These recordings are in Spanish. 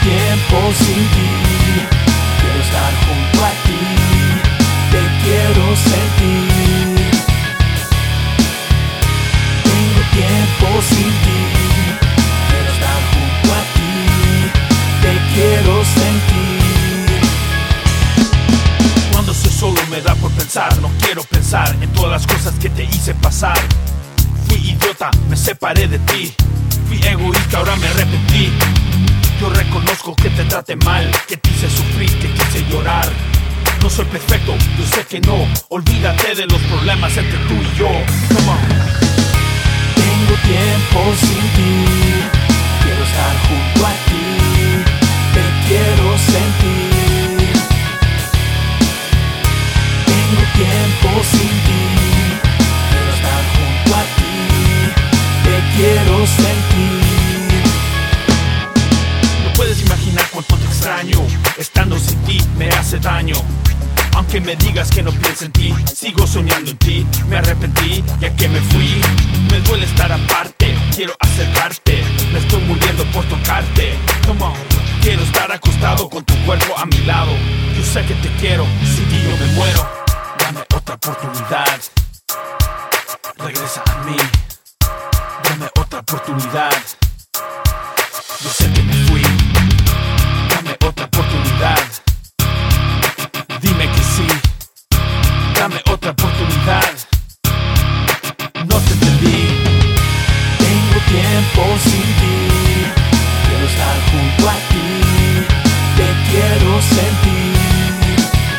tiempo sin ti, quiero estar junto a ti, te quiero sentir. Tengo tiempo sin ti, quiero estar junto a ti, te quiero sentir. Cuando estoy solo me da por pensar, no quiero pensar en todas las cosas que te hice pasar. Fui idiota, me separé de ti, fui egoísta, ahora me arrepentí. Yo reconozco que te traté mal, que te hice sufrir, que quise llorar. No soy perfecto, yo sé que no. Olvídate de los problemas entre tú y yo. Come on. Tengo tiempo sin ti, quiero estar junto a ti, te quiero sentir. Tengo tiempo sin ti, quiero estar junto a ti, te quiero sentir. Puedes imaginar cuánto te extraño, estando sin ti me hace daño. Aunque me digas que no pienso en ti, sigo soñando en ti. Me arrepentí ya que me fui, me duele estar aparte, quiero acercarte, me estoy muriendo por tocarte. Come on. Quiero estar acostado con tu cuerpo a mi lado. Yo sé que te quiero, sin ti yo me muero. Dame otra oportunidad, regresa a mí. Dame otra oportunidad, yo sé que me fui. Dame otra oportunidad, dime que sí. Dame otra oportunidad, no te pedí. Tengo tiempo sin ti, quiero estar junto a ti, te quiero sentir.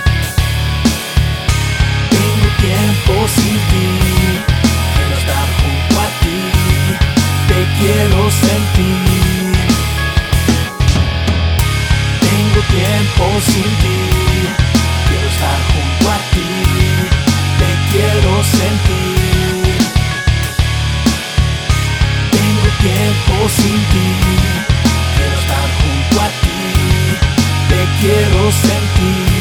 Tengo tiempo sin ti, quiero estar junto a ti, te quiero sentir. Tengo tiempo sin ti, quiero estar junto a ti, te quiero sentir. Tengo tiempo sin ti, quiero estar junto a ti, te quiero sentir.